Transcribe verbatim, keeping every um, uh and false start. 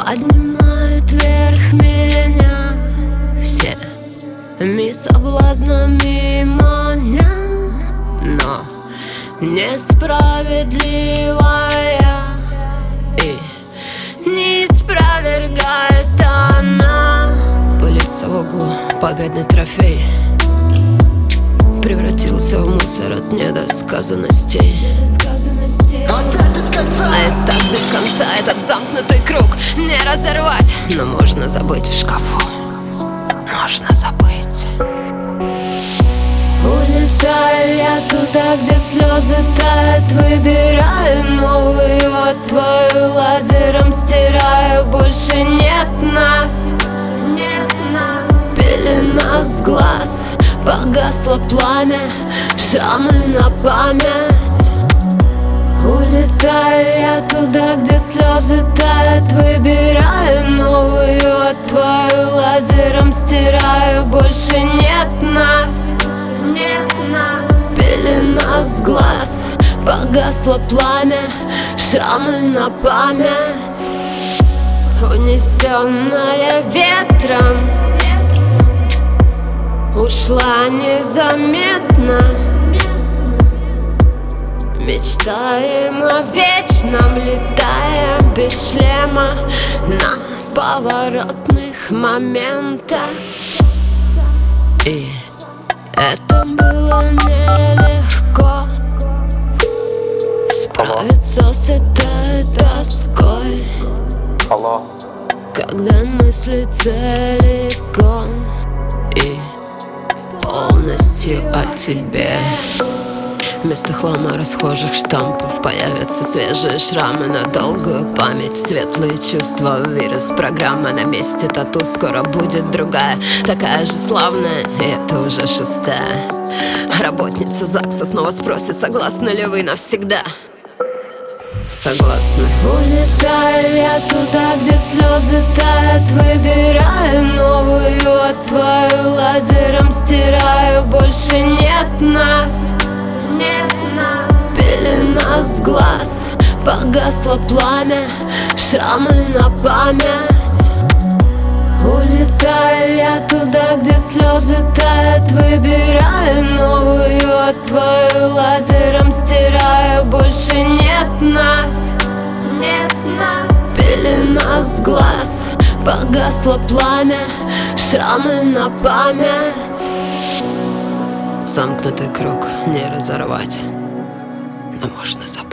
Поднимают вверх меня все ми соблазнами маня, но несправедливая и не спровергает она. Пылится в углу победный трофей, превратился в мусор от недосказанностей. А это без конца, этот замкнутый круг не разорвать, но можно забыть в шкафу, можно забыть. Улетаю я туда, где слезы тают, выбираю новую, твою лазером стираю. Больше нет нас, нет нас. Пелена с глаз, погасло пламя, шрамы на память. Улетаю я туда, где слезы тают, выбираю новую, твою лазером стираю. Больше нет нас, нет нас. Пелена с глаз, погасло пламя, шрамы на память. Унесенная ветром, ушла незаметно. Мечтаем о вечном, летая без шлема на поворотных моментах. И это было нелегко, справиться с этой тоской. Алло. Когда мысли целиком и полностью о тебе. Вместо хлама расхожих штампов появятся свежие шрамы на долгую память. Светлые чувства, вирус программа на месте тату. Скоро будет другая, такая же славная, и это уже шестая. Работница ЗАГСа снова спросит, согласны ли вы навсегда? Согласна. Улетаю я туда, где слезы тают, выбираю новую, твою лазером стираю. Больше нет нас, нет нас. Пелена с глаз, погасло пламя, шрамы на память. Улетаю я туда, где слезы тают, выбираю новую, твою лазером стираю. Больше нет нас, нет нас. Пелена с глаз, погасло пламя, шрамы на память. Замкнутый круг не разорвать, но можно забыть.